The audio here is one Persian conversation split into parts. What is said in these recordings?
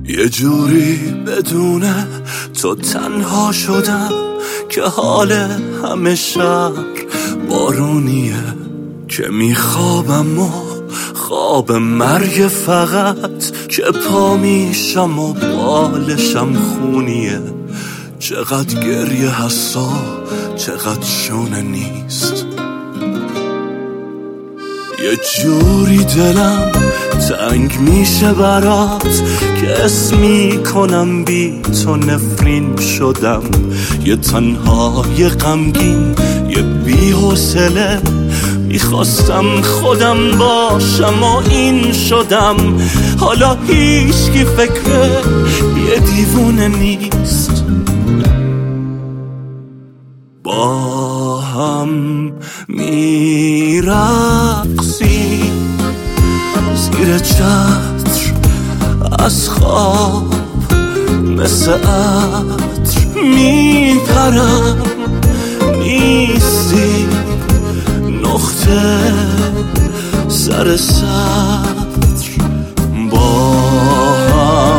یه جوری بدون تو تنها شدم که حال همه شهر بارونیه، که میخوابم و خواب مرگ فقط، که پا میشم و بالشم خونیه. چقدر گریه هستا چقدر شونه نیست، یه جوری دلم تنگ میشه برات که اسم میکنم بی تو نفرین شدم. یه تنهای غمگین یه بی حوصله، میخواستم خودم باشم و این شدم. حالا هیچکی فکر یه دیوونه نیست. با هم میرقصی زیر چتر از خواب، مثل عطر میپرم نیستی نقطه سر سطر. با هم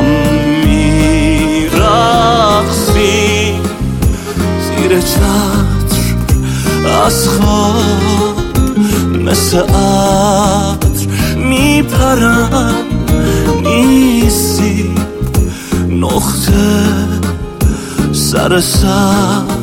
میرقصی زیر چتر از خواب، مثل عطر میپرم نیستی نقطه سر سطر.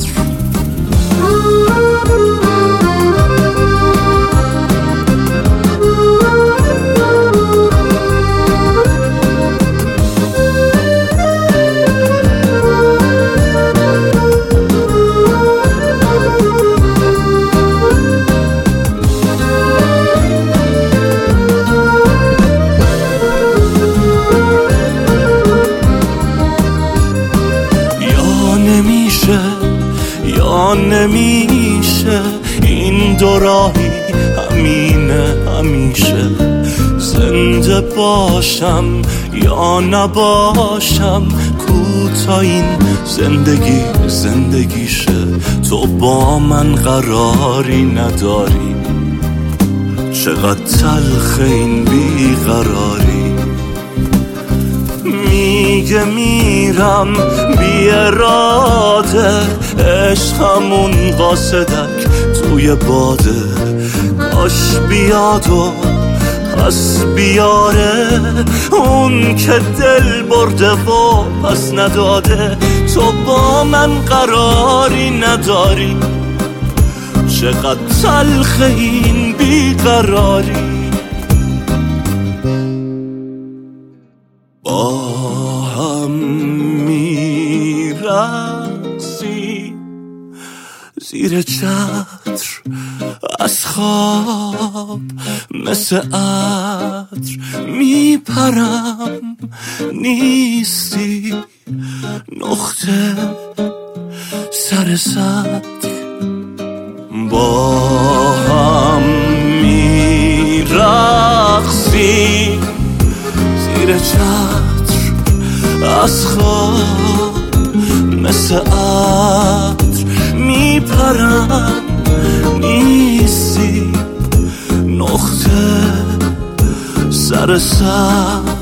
یا نمیشه این دو راهی همینه همیشه، زنده باشم یا نباشم، کوتا این زندگی زندگیشه. تو با من قراری نداری، چقدر تلخ این بیقراری. میگه میرم بی اراده، عشقمون قاصدک توی باده. کاش بیاد و پس بیاره اون که دل برده و پس نداده. تو با من قراری نداری، چقدر تلخ این بیقراری. با هم میرقصی زیر چتر از خواب، مثل عطر میپرم نیستی نقطه سر سطر. با هم میرقصی زیر چتر از خواب، مثل عطر میپرم نیستی نقطه سر سطر.